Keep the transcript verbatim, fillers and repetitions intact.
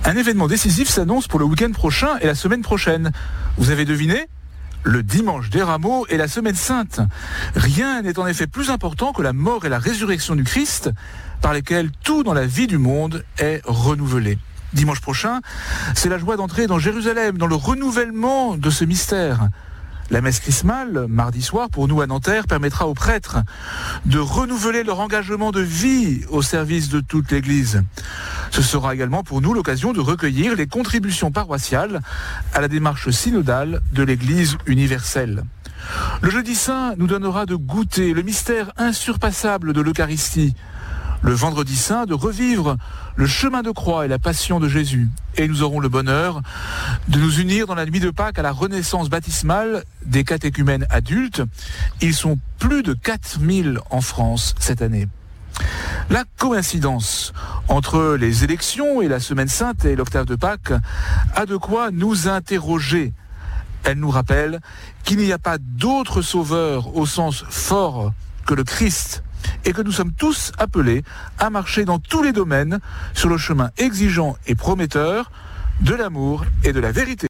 Un événement décisif s'annonce pour le week-end prochain et la semaine prochaine. Vous avez deviné ? Le dimanche des Rameaux et la semaine sainte. Rien n'est en effet plus important que la mort et la résurrection du Christ, par lesquelles tout dans la vie du monde est renouvelé. Dimanche prochain, c'est la joie d'entrer dans Jérusalem, dans le renouvellement de ce mystère. La messe chrismale, mardi soir, pour nous à Nanterre, permettra aux prêtres de renouveler leur engagement de vie au service de toute l'Église. Ce sera également pour nous l'occasion de recueillir les contributions paroissiales à la démarche synodale de l'Église universelle. Le jeudi saint nous donnera de goûter le mystère insurpassable de l'Eucharistie. Le vendredi saint, de revivre le chemin de croix et la passion de Jésus. Et nous aurons le bonheur de nous unir dans la nuit de Pâques à la renaissance baptismale des catéchumènes adultes. Ils sont plus de quatre mille en France cette année. La coïncidence entre les élections et la Semaine Sainte et l'octave de Pâques a de quoi nous interroger. Elle nous rappelle qu'il n'y a pas d'autre sauveur au sens fort que le Christ, et que nous sommes tous appelés à marcher dans tous les domaines sur le chemin exigeant et prometteur de l'amour et de la vérité.